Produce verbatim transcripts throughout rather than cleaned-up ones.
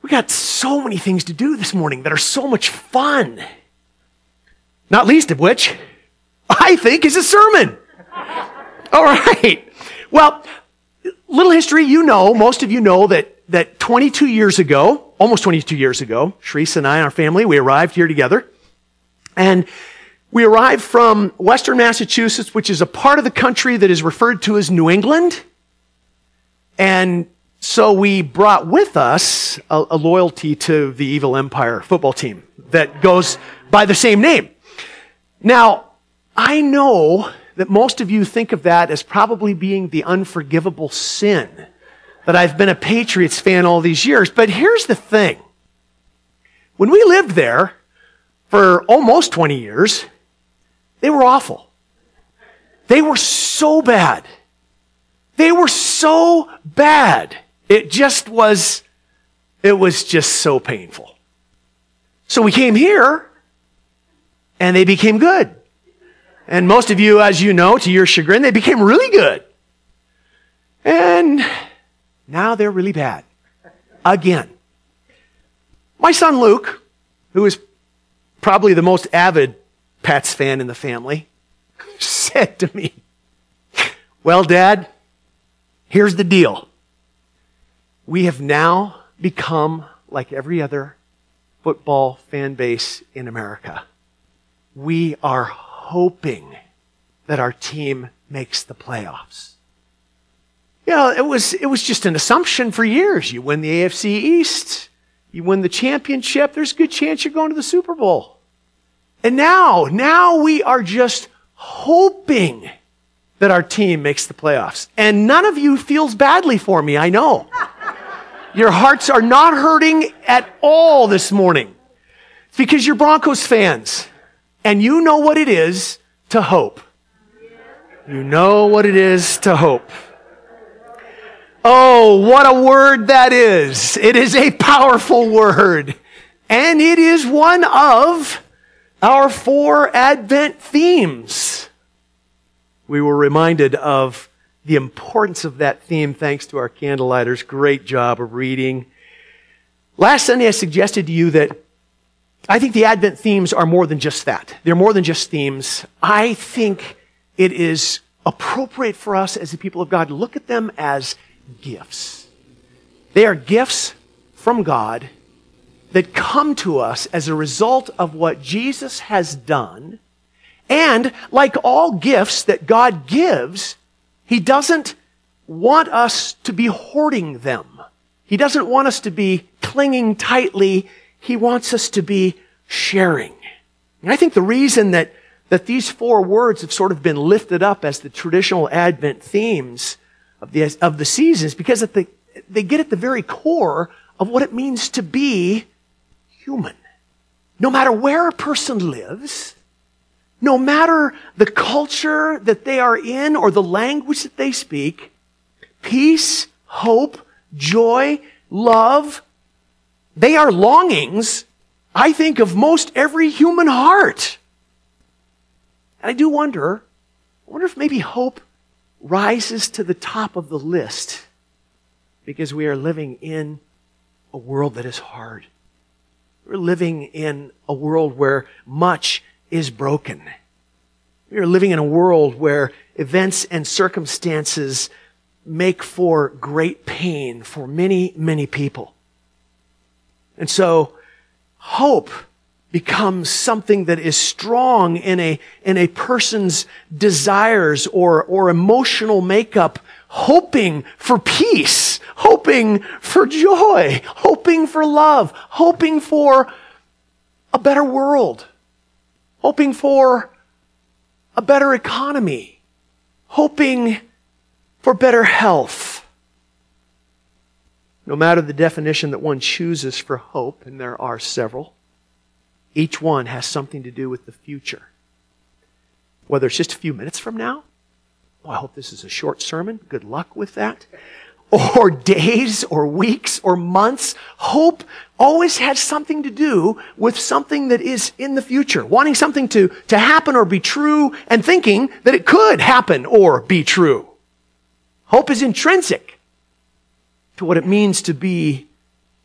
We got so many things to do this morning that are so much fun. Not least of which, I think, is a sermon. All right. Well, little history, you know, most of you know that, that twenty-two years ago, almost twenty-two years ago, Sharice and I and our family, we arrived here together. And we arrived from Western Massachusetts, which is a part of the country that is referred to as New England. And so we brought with us a, a loyalty to the Evil Empire football team that goes by the same name. Now, I know that most of you think of that as probably being the unforgivable sin, that I've been a Patriots fan all these years. But here's the thing. When we lived there for almost twenty years, they were awful. They were so bad. They were so bad. It just was, it was just so painful. So we came here, and they became good. And most of you, as you know, to your chagrin, they became really good. And now they're really bad. Again. My son Luke, who is probably the most avid Pats fan in the family, said to me, "Well, Dad, here's the deal. We have now become like every other football fan base in America. We are hoping that our team makes the playoffs." You know, it was, it was just an assumption for years. You win the A F C East, you win the championship, there's a good chance you're going to the Super Bowl. And now, now we are just hoping that our team makes the playoffs. And none of you feels badly for me, I know. Your hearts are not hurting at all this morning. It's because you're Broncos fans. And you know what it is to hope. You know what it is to hope. Oh, what a word that is. It is a powerful word. And it is one of our four Advent themes. We were reminded of the importance of that theme thanks to our candlelighters. Great job of reading. Last Sunday I suggested to you that I think the Advent themes are more than just that. They're more than just themes. I think it is appropriate for us as the people of God to look at them as gifts. They are gifts from God that come to us as a result of what Jesus has done. And like all gifts that God gives, He doesn't want us to be hoarding them. He doesn't want us to be clinging tightly. He wants us to be sharing. And I think the reason that, that these four words have sort of been lifted up as the traditional Advent themes of the, of the season is because at the, they get at the very core of what it means to be human. No matter where a person lives, no matter the culture that they are in or the language that they speak, peace, hope, joy, love, they are longings, I think, of most every human heart. And I do wonder, I wonder if maybe hope rises to the top of the list because we are living in a world that is hard. We're living in a world where much is broken. We are living in a world where events and circumstances make for great pain for many, many people. And so, hope becomes something that is strong in a, in a person's desires or, or emotional makeup, hoping for peace, hoping for joy, hoping for love, hoping for a better world, hoping for a better economy, hoping for better health. No matter the definition that one chooses for hope, and there are several, each one has something to do with the future. Whether it's just a few minutes from now, oh, I hope this is a short sermon, good luck with that, or days or weeks or months, hope always has something to do with something that is in the future, wanting something to, to happen or be true and thinking that it could happen or be true. Hope is intrinsic to what it means to be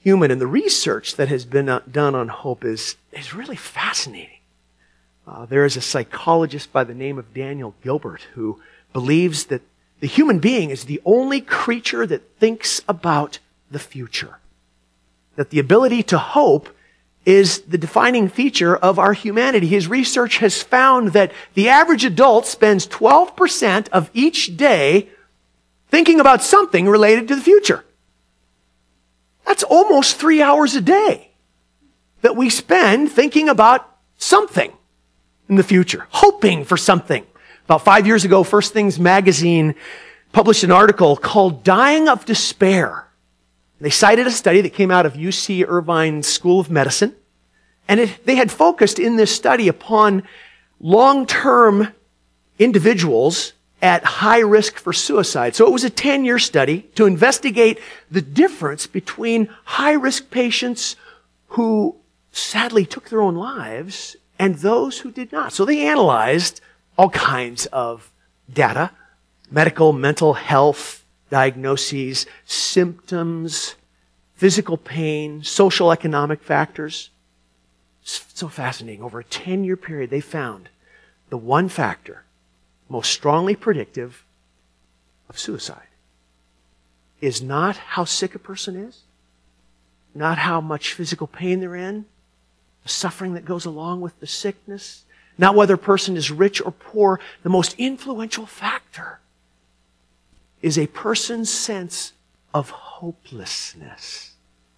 human. And the research that has been done on hope is, is really fascinating. Uh, there is a psychologist by the name of Daniel Gilbert who believes that the human being is the only creature that thinks about the future. That the ability to hope is the defining feature of our humanity. His research has found that the average adult spends twelve percent of each day thinking about something related to the future. That's almost three hours a day that we spend thinking about something in the future, hoping for something. About five years ago, First Things Magazine published an article called Dying of Despair. They cited a study that came out of U C Irvine School of Medicine, and it, they had focused in this study upon long-term individuals at high risk for suicide. So it was a ten-year study to investigate the difference between high-risk patients who sadly took their own lives and those who did not. So they analyzed all kinds of data, medical, mental health, diagnoses, symptoms, physical pain, social economic factors. So fascinating. Over a ten-year period, they found the one factor most strongly predictive of suicide is not how sick a person is, not how much physical pain they're in, the suffering that goes along with the sickness, not whether a person is rich or poor. The most influential factor is a person's sense of hopelessness.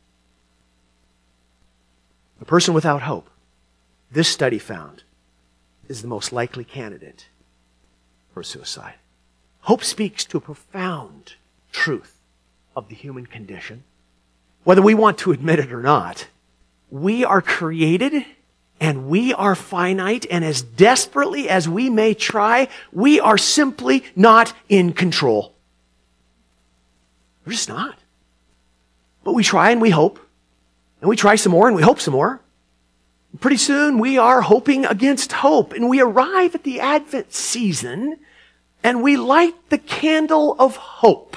A person without hope, this study found, is the most likely candidate for suicide. Hope speaks to a profound truth of the human condition. Whether we want to admit it or not, we are created and we are finite, and as desperately as we may try, we are simply not in control. We're just not. But we try and we hope. And we try some more and we hope some more. And pretty soon we are hoping against hope. And we arrive at the Advent season and we light the candle of hope.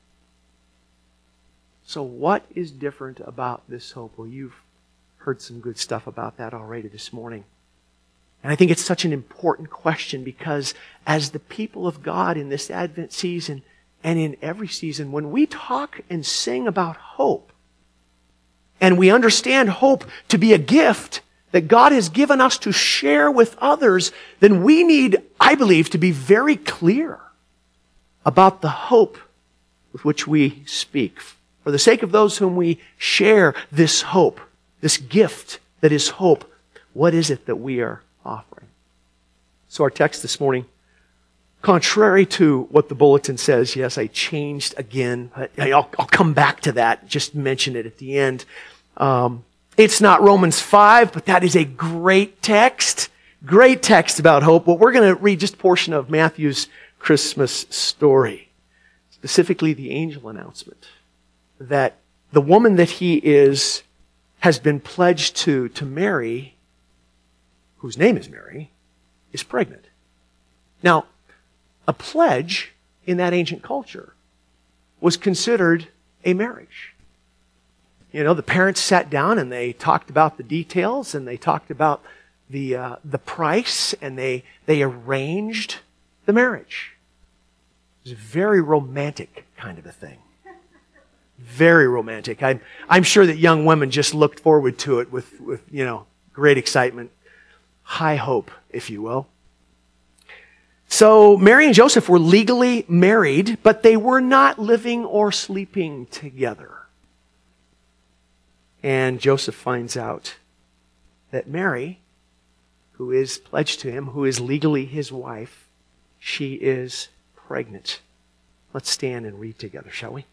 So what is different about this hope? Well, you've heard some good stuff about that already this morning. And I think it's such an important question because as the people of God in this Advent season, and in every season, when we talk and sing about hope, and we understand hope to be a gift that God has given us to share with others, then we need, I believe, to be very clear about the hope with which we speak. For the sake of those whom we share this hope, this gift that is hope, what is it that we are offering? So our text this morning, contrary to what the bulletin says, yes, I changed again. I'll, I'll come back to that, just mention it at the end. Um, it's not Romans five, but that is a great text. Great text about hope. But we're going to read just a portion of Matthew's Christmas story. Specifically the angel announcement that the woman that he is has been pledged to, to Mary, whose name is Mary, is pregnant. Now, a pledge in that ancient culture was considered a marriage. You know, the parents sat down and they talked about the details and they talked about the uh, the price and they they arranged the marriage. It was a very romantic kind of a thing. Very romantic. I'm I'm sure that young women just looked forward to it with with you know great excitement, high hope, if you will. So Mary and Joseph were legally married, but they were not living or sleeping together. And Joseph finds out that Mary, who is pledged to him, who is legally his wife, she is pregnant. Let's stand and read together, shall we?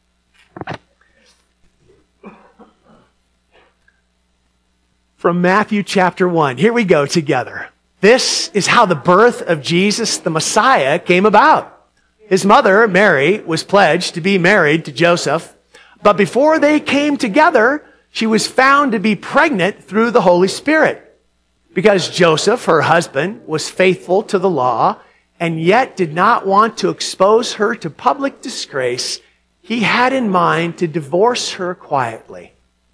From Matthew chapter one. Here we go together. This is how the birth of Jesus, the Messiah, came about. His mother, Mary, was pledged to be married to Joseph, but before they came together, she was found to be pregnant through the Holy Spirit. Because Joseph, her husband, was faithful to the law and yet did not want to expose her to public disgrace, he had in mind to divorce her quietly.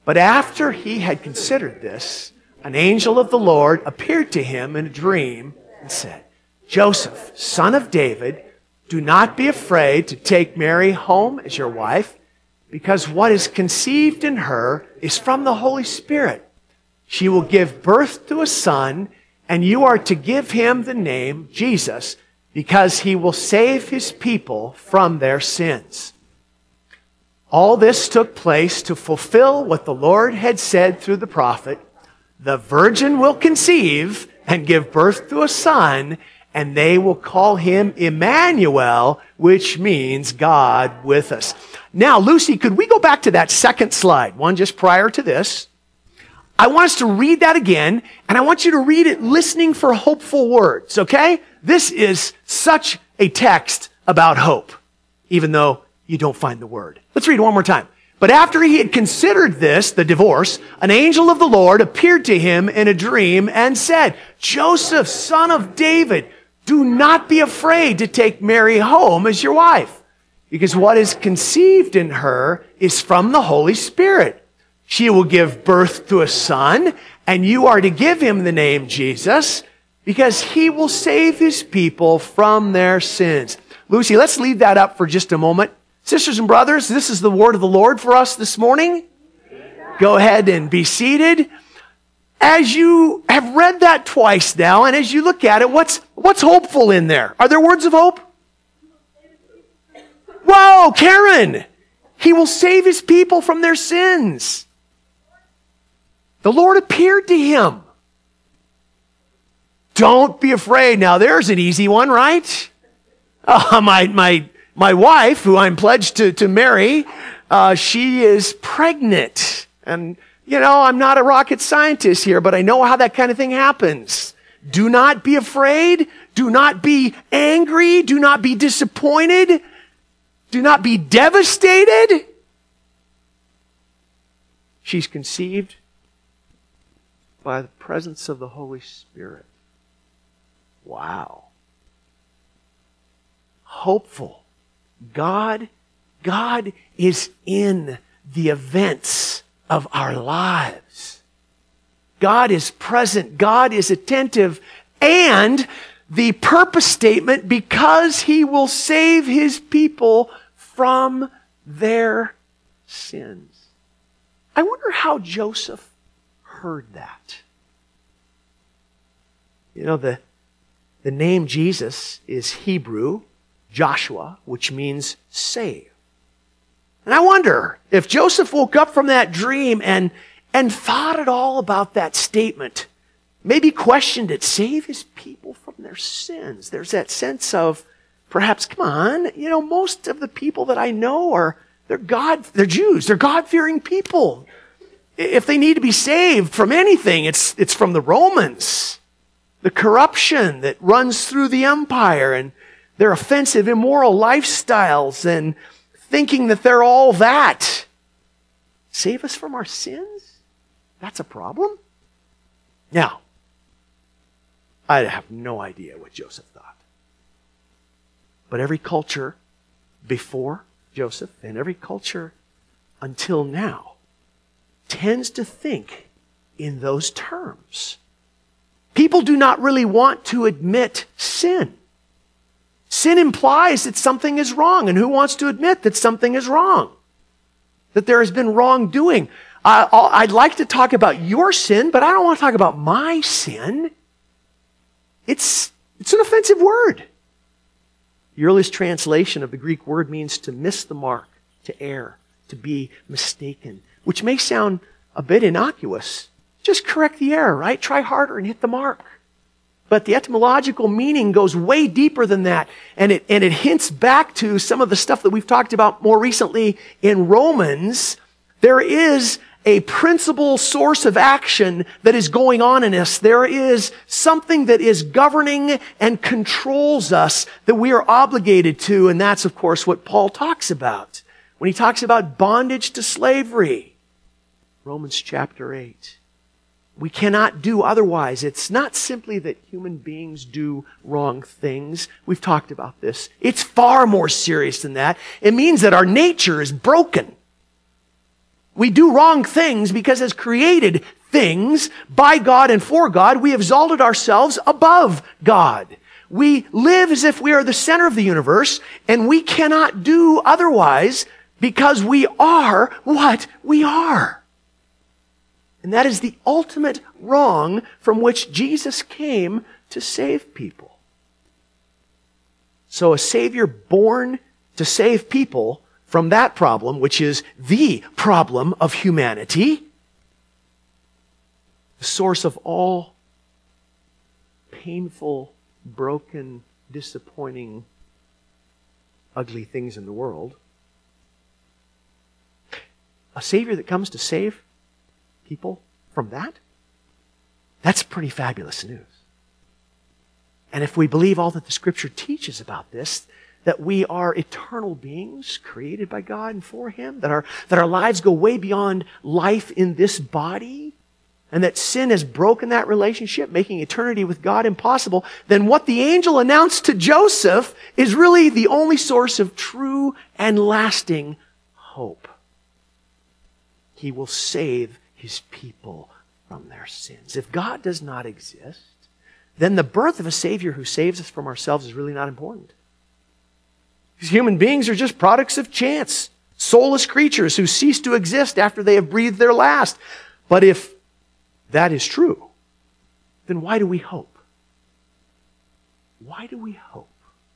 But after he had considered this, an angel of the Lord appeared to him in a dream and said, Joseph, son of David, do not be afraid to take Mary home as your wife, because what is conceived in her is from the Holy Spirit. She will give birth to a son, and you are to give him the name Jesus, because he will save his people from their sins. All this took place to fulfill what the Lord had said through the prophet, the virgin will conceive and give birth to a son, and they will call him Emmanuel, which means God with us. Now, Lucy, could we go back to that second slide, one just prior to this? I want us to read that again, and I want you to read it listening for hopeful words, okay? This is such a text about hope, even though you don't find the word. Let's read it one more time. But after he had considered this, the divorce, an angel of the Lord appeared to him in a dream and said, Joseph, son of David, do not be afraid to take Mary home as your wife, because what is conceived in her is from the Holy Spirit. She will give birth to a son, and you are to give him the name Jesus, because he will save his people from their sins. Lucy, let's leave that up for just a moment. Sisters and brothers, this is the word of the Lord for us this morning. Go ahead and be seated. As you have read that twice now, and as you look at it, what's, what's hopeful in there? Are there words of hope? Whoa, Karen! He will save his people from their sins. The Lord appeared to him. Don't be afraid. Now, there's an easy one, right? Uh, my, my, my wife, who I'm pledged to, to marry, uh, she is pregnant. And, you know, I'm not a rocket scientist here, but I know how that kind of thing happens. Do not be afraid. Do not be angry. Do not be disappointed. Do not be devastated. She's conceived by the presence of the Holy Spirit. Wow. Hopeful. God, God is in the events of our lives. God is present. God is attentive. And the purpose statement, because he will save his people from their sins. I wonder how Joseph heard that. You know, the, the name Jesus is Hebrew, Joshua, which means save. And I wonder if Joseph woke up from that dream and, and thought at all about that statement, maybe questioned it, save his people from their sins. There's that sense of, perhaps, come on, you know, most of the people that I know are, they're God, they're Jews, they're God-fearing people. If they need to be saved from anything, it's, it's from the Romans. The corruption that runs through the empire and their offensive, immoral lifestyles and thinking that they're all that. Save us from our sins? That's a problem? Now, I have no idea what Joseph thought. But every culture before Joseph and every culture until now tends to think in those terms. People do not really want to admit sin. Sin implies that something is wrong, and who wants to admit that something is wrong? That there has been wrongdoing. Uh, I'd like to talk about your sin, but I don't want to talk about my sin. It's, it's an offensive word. The earliest translation of the Greek word means to miss the mark, to err, to be mistaken, which may sound a bit innocuous. Just correct the error, right? Try harder and hit the mark. But the etymological meaning goes way deeper than that. And it, and it hints back to some of the stuff that we've talked about more recently in Romans. There is a principal source of action that is going on in us. There is something that is governing and controls us that we are obligated to. And that's, of course, what Paul talks about when he talks about bondage to slavery. Romans chapter eight. We cannot do otherwise. It's not simply that human beings do wrong things. We've talked about this. It's far more serious than that. It means that our nature is broken. We do wrong things because as created things by God and for God, we have exalted ourselves above God. We live as if we are the center of the universe, and we cannot do otherwise because we are what we are. And that is the ultimate wrong from which Jesus came to save people. So a Savior born to save people from that problem, which is the problem of humanity, the source of all painful, broken, disappointing, ugly things in the world. A Savior that comes to save people from that? That's pretty fabulous news. And if we believe all that the Scripture teaches about this, that we are eternal beings created by God and for Him, that our, that our lives go way beyond life in this body, and that sin has broken that relationship, making eternity with God impossible, then what the angel announced to Joseph is really the only source of true and lasting hope. He will save His people from their sins. If God does not exist, then the birth of a Savior who saves us from ourselves is really not important. Because human beings are just products of chance, soulless creatures who cease to exist after they have breathed their last. But if that is true, then why do we hope? Why do we hope?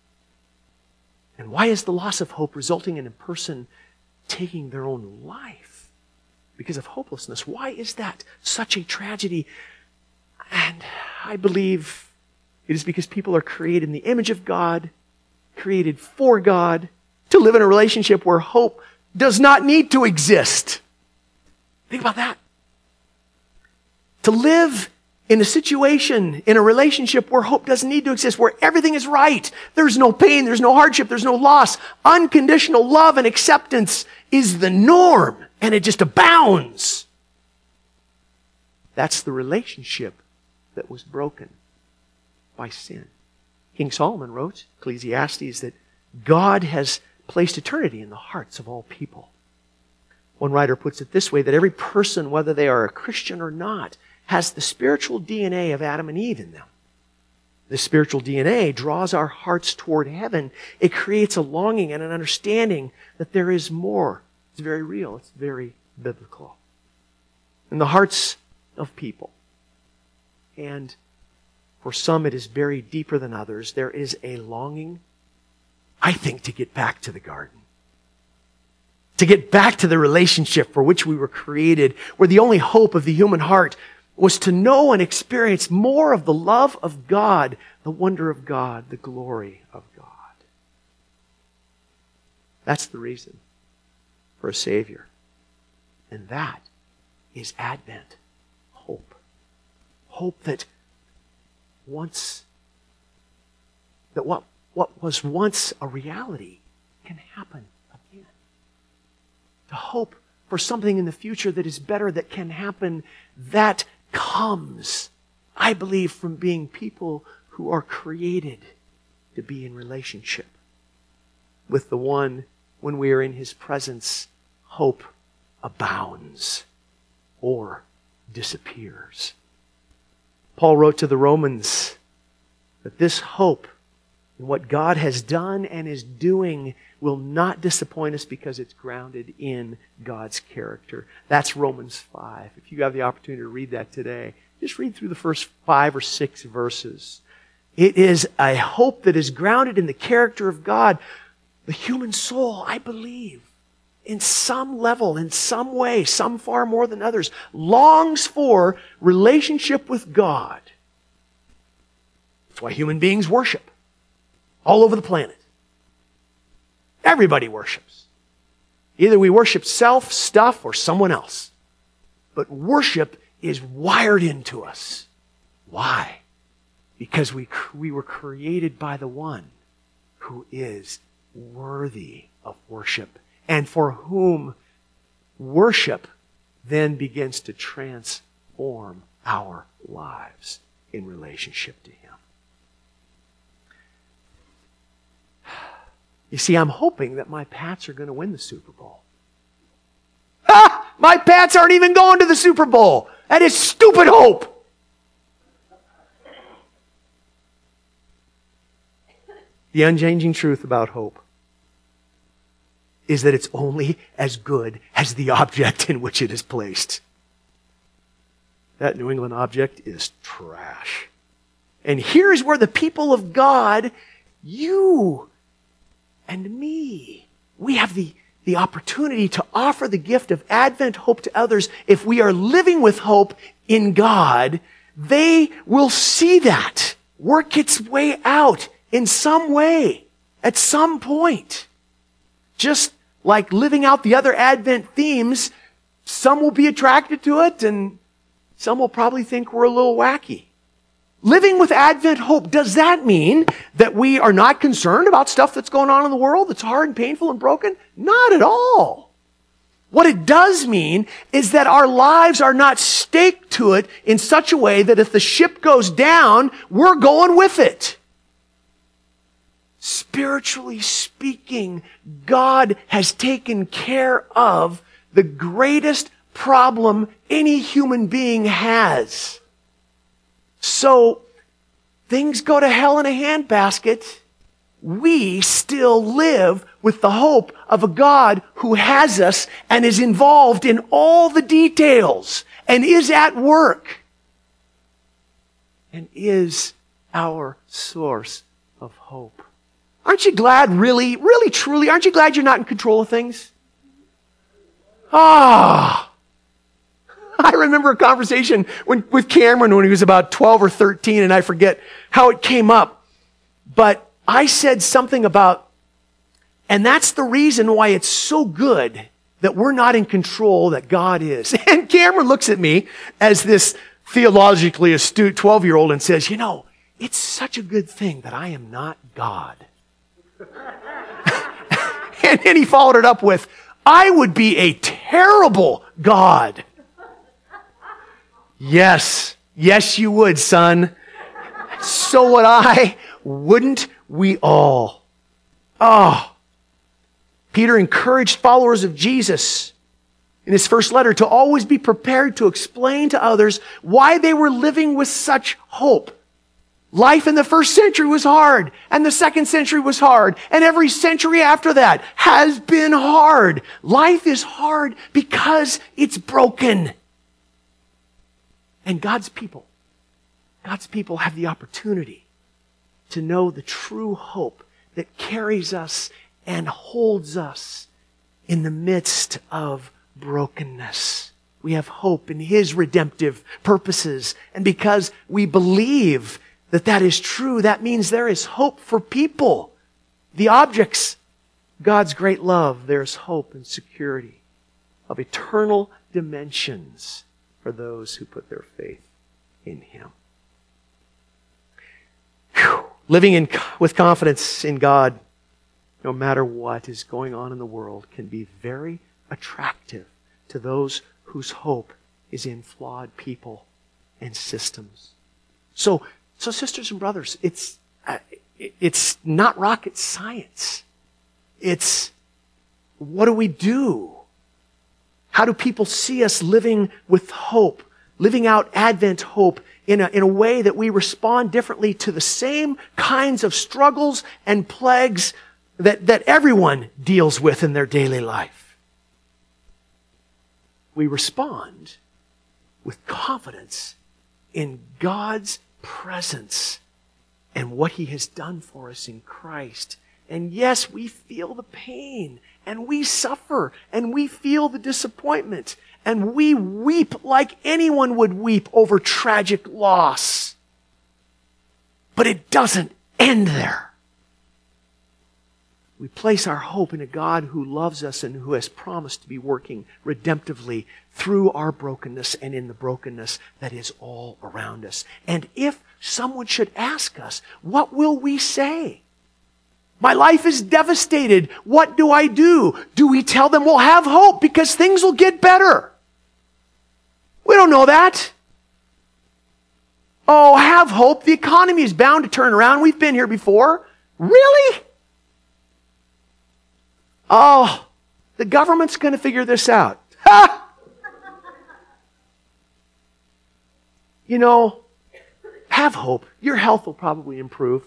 And why is the loss of hope resulting in a person taking their own life because of hopelessness? Why is that such a tragedy? And I believe it is because people are created in the image of God, created for God, to live in a relationship where hope does not need to exist. Think about that. To live in a situation, in a relationship where hope doesn't need to exist, where everything is right. There's no pain, there's no hardship, there's no loss. Unconditional love and acceptance is the norm, and it just abounds. That's the relationship that was broken by sin. King Solomon wrote, Ecclesiastes, that God has placed eternity in the hearts of all people. One writer puts it this way, that every person, whether they are a Christian or not, has the spiritual D N A of Adam and Eve in them. The spiritual D N A draws our hearts toward heaven. It creates a longing and an understanding that there is more. It's very real. It's very biblical. In the hearts of people, and for some it is buried deeper than others, there is a longing, I think, to get back to the garden. To get back to the relationship for which we were created, where the only hope of the human heart was to know and experience more of the love of God, the wonder of God, the glory of God. That's the reason for a Savior. And that is Advent hope. Hope that once, that what, what was once a reality can happen again. To hope for something in the future that is better, that can happen, that comes, I believe, from being people who are created to be in relationship with the one. When we are in His presence, hope abounds or disappears. Paul wrote to the Romans that this hope in what God has done and is doing will not disappoint us because it's grounded in God's character. That's Romans five. If you have the opportunity to read that today, just read through the first five or six verses. It is a hope that is grounded in the character of God. The human soul, I believe, in some level, in some way, some far more than others, longs for relationship with God. That's why human beings worship all over the planet. Everybody worships. Either we worship self, stuff, or someone else. But worship is wired into us. Why? Because we, we were created by the one who is worthy of worship, and for whom worship then begins to transform our lives in relationship to Him. You see, I'm hoping that my Pats are going to win the Super Bowl. Ah! My Pats aren't even going to the Super Bowl. That is stupid hope. The unchanging truth about hope is that it's only as good as the object in which it is placed. That New England object is trash. And here's where the people of God, you and me, we have the, the opportunity to offer the gift of Advent hope to others. If we are living with hope in God, they will see that work its way out in some way, at some point. Just like living out the other Advent themes, some will be attracted to it and some will probably think we're a little wacky. Living with Advent hope, does that mean that we are not concerned about stuff that's going on in the world that's hard and painful and broken? Not at all. What it does mean is that our lives are not staked to it in such a way that if the ship goes down, we're going with it. Spiritually speaking, God has taken care of the greatest problem any human being has. So, things go to hell in a handbasket. We still live with the hope of a God who has us and is involved in all the details and is at work and is our source of hope. Aren't you glad, really, really, truly, aren't you glad you're not in control of things? Ah! I remember a conversation when, with Cameron when he was about twelve or thirteen, and I forget how it came up. But I said something about, and that's the reason why it's so good that we're not in control, that God is. And Cameron looks at me as this theologically astute twelve-year-old and says, you know, it's such a good thing that I am not God. And then he followed it up with, I would be a terrible God. Yes, yes you would, son. So would I. Wouldn't we all? Oh. Peter encouraged followers of Jesus in his first letter to always be prepared to explain to others why they were living with such hope. Life in the first century was hard, and the second century was hard, and every century after that has been hard. Life is hard because it's broken. And God's people, God's people have the opportunity to know the true hope that carries us and holds us in the midst of brokenness. We have hope in His redemptive purposes, and because we believe that that is true, that means there is hope for people. The objects, God's great love, there's hope and security of eternal dimensions for those who put their faith in Him. Whew. Living in, with confidence in God, no matter what is going on in the world, can be very attractive to those whose hope is in flawed people and systems. So, So sisters and brothers, it's uh, it's not rocket science. It's what do we do? How do people see us living with hope, living out Advent hope in a, in a way that we respond differently to the same kinds of struggles and plagues that, that everyone deals with in their daily life? We respond with confidence in God's presence and what He has done for us in Christ. And yes, we feel the pain, and we suffer, and we feel the disappointment, and we weep like anyone would weep over tragic loss. But it doesn't end there. We place our hope in a God who loves us and who has promised to be working redemptively through our brokenness and in the brokenness that is all around us. And if someone should ask us, what will we say? My life is devastated. What do I do? Do we tell them we'll have hope because things will get better? We don't know that. Oh, have hope. The economy is bound to turn around. We've been here before. Really? Oh, the government's going to figure this out. Ha! you know, have hope. Your health will probably improve.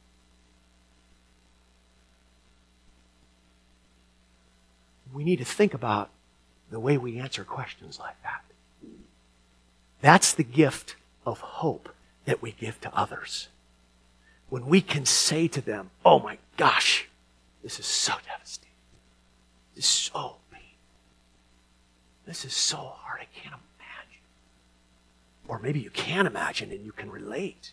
We need to think about the way we answer questions like that. That's the gift of hope that we give to others. When we can say to them, oh my gosh, this is so devastating. This is so painful. This is so hard, I can't imagine. Or maybe you can imagine and you can relate.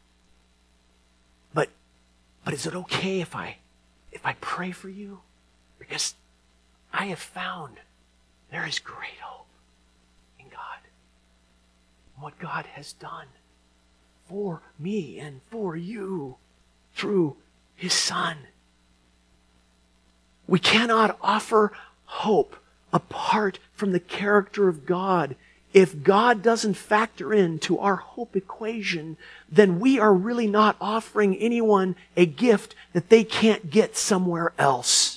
But, but is it okay if I, if I pray for you? Because I have found there is great hope in God. What God has done for me and for you through His Son. We cannot offer hope apart from the character of God. If God doesn't factor into our hope equation, then we are really not offering anyone a gift that they can't get somewhere else.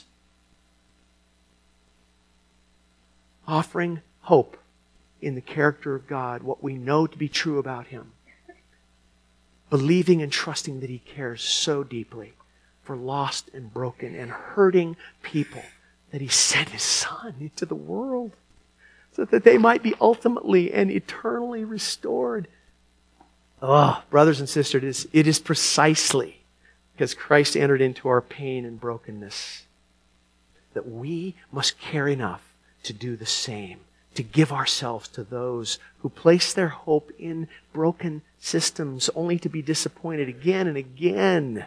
Offering hope in the character of God, what we know to be true about Him. Believing and trusting that He cares so deeply for lost and broken and hurting people that He sent His Son into the world so that they might be ultimately and eternally restored. Oh, brothers and sisters, it is, it is precisely because Christ entered into our pain and brokenness that we must care enough to do the same, to give ourselves to those who place their hope in broken systems only to be disappointed again and again.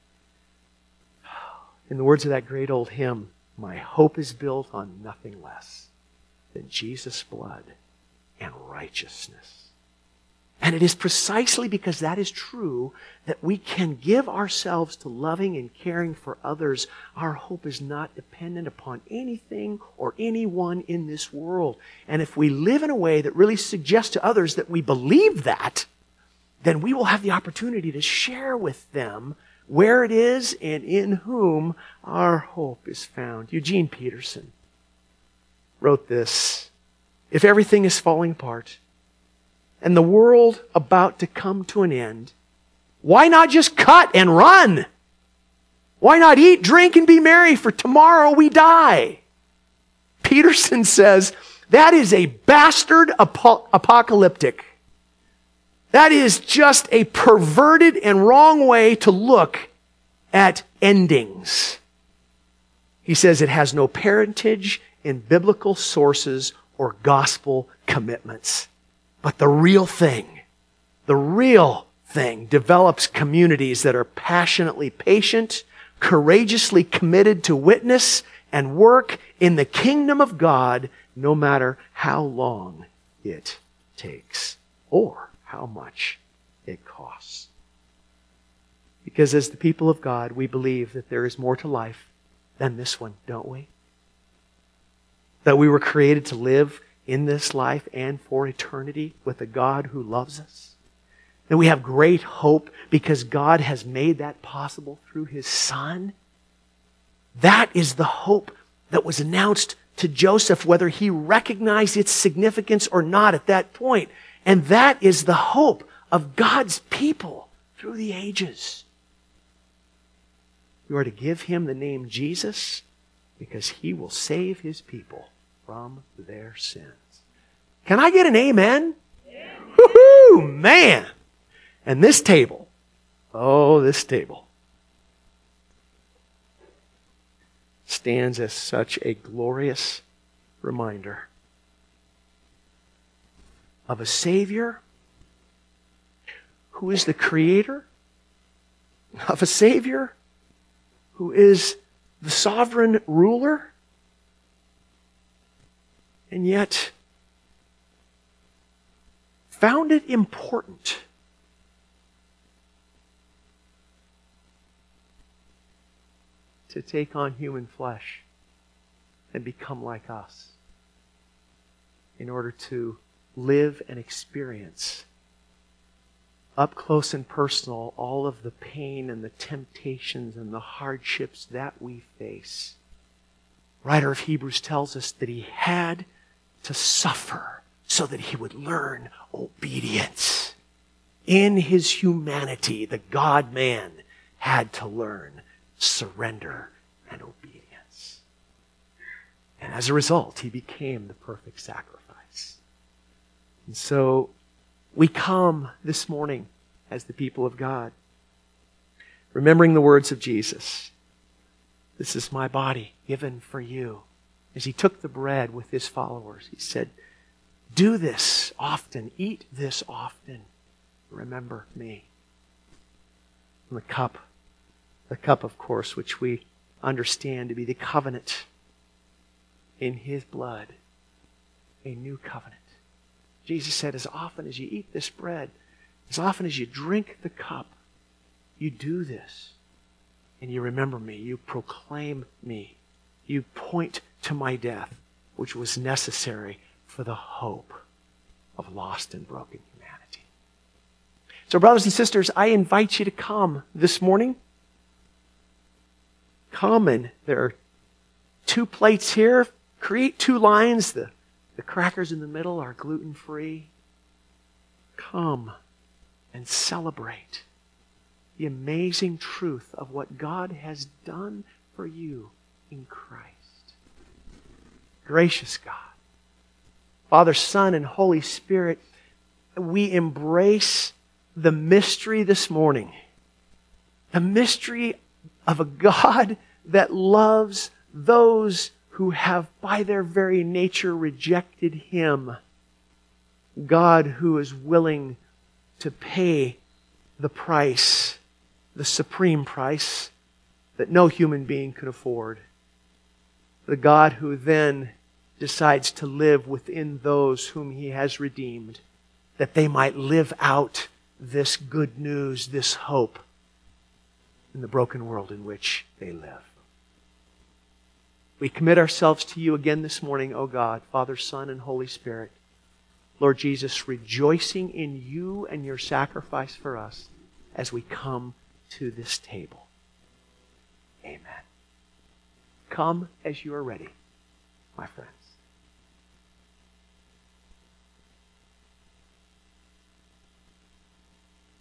In the words of that great old hymn, my hope is built on nothing less than Jesus' blood and righteousness. And it is precisely because that is true that we can give ourselves to loving and caring for others. Our hope is not dependent upon anything or anyone in this world. And if we live in a way that really suggests to others that we believe that, then we will have the opportunity to share with them where it is and in whom our hope is found. Eugene Peterson wrote this: if everything is falling apart and the world about to come to an end, why not just cut and run? Why not eat, drink, and be merry, for tomorrow we die? Peterson says that is a bastard apo- apocalyptic. That is just a perverted and wrong way to look at endings. He says it has no parentage in biblical sources or gospel commitments. But the real thing, the real thing develops communities that are passionately patient, courageously committed to witness and work in the kingdom of God, no matter how long it takes or how much it costs. Because as the people of God, we believe that there is more to life than this one, don't we? That we were created to live in this life and for eternity with a God who loves us. That we have great hope because God has made that possible through His Son. That is the hope that was announced to Joseph, whether he recognized its significance or not at that point. And that is the hope of God's people through the ages. You are to give Him the name Jesus because He will save His people from their sins. Can I get an amen? Yeah. Woo-hoo, man! And this table, oh, this table, stands as such a glorious reminder of a Savior who is the Creator, of a Savior who is the sovereign ruler, and yet found it important to take on human flesh and become like us in order to live and experience up close and personal all of the pain and the temptations and the hardships that we face. Writer of Hebrews tells us that He had to suffer so that He would learn obedience. In his humanity, the God-man had to learn surrender and obedience. And as a result, he became the perfect sacrifice. And so we come this morning as the people of God, remembering the words of Jesus. This is my body given for you. As he took the bread with his followers, he said, do this often, eat this often. Remember me. And the cup, the cup, of course, which we understand to be the covenant in his blood, a new covenant. Jesus said, as often as you eat this bread, as often as you drink the cup, you do this, and you remember me, you proclaim me, you point to my death, which was necessary for the hope of lost and broken humanity. So, brothers and sisters, I invite you to come this morning. Come, and there are two plates here. Create two lines. The, the crackers in the middle are gluten-free. Come and celebrate the amazing truth of what God has done for you in Christ. Gracious God, Father, Son, and Holy Spirit, we embrace the mystery this morning. The mystery of a God that loves those who have by their very nature rejected Him. God who is willing to pay the price, the supreme price that no human being could afford. The God who then decides to live within those whom He has redeemed, that they might live out this good news, this hope in the broken world in which they live. We commit ourselves to You again this morning, O God, Father, Son, and Holy Spirit. Lord Jesus, rejoicing in You and Your sacrifice for us as we come to this table. Amen. Come as you are ready, my friends.